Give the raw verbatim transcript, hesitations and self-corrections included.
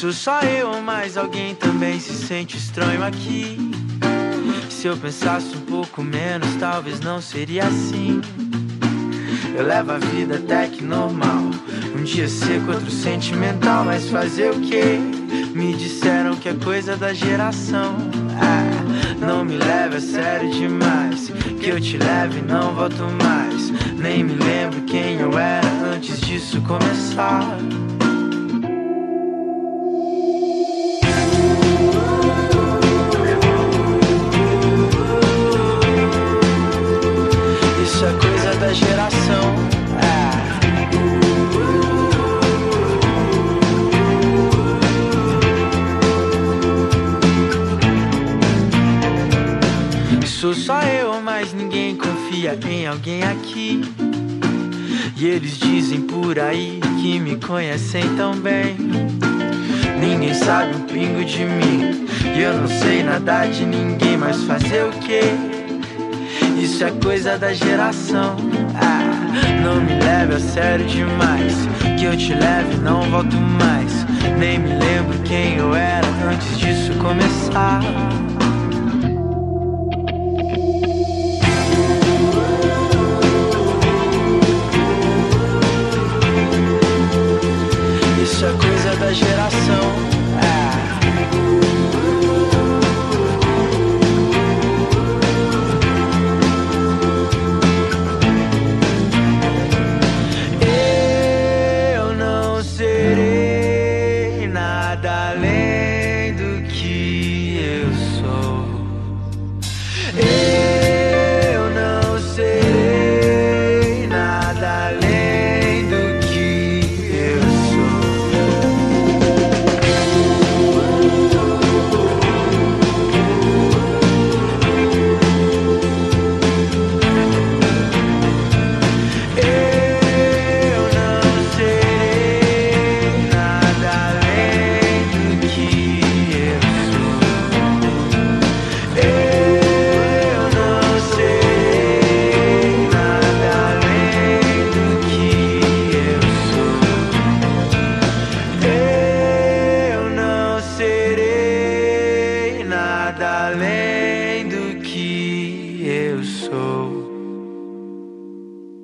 Sou só eu ou mais alguém também se sente estranho aqui? Se eu pensasse um pouco menos, talvez não seria assim. Eu levo a vida até que normal, um dia seco, outro sentimental. Mas fazer o quê? Me disseram que é coisa da geração. Ah, não me leve a sério demais, que eu te leve e não volto mais. Nem me lembro quem eu era antes disso começar. Isso é coisa da geração. Ah. Sou só eu, mas ninguém confia em alguém aqui. E eles dizem por aí que me conhecem tão bem. Ninguém sabe um pingo de mim, e eu não sei nada de ninguém. Mas fazer o quê? Isso é coisa da geração. Ah, não me leve a sério demais, que eu te leve e não volto mais. Nem me lembro quem eu era antes disso começar.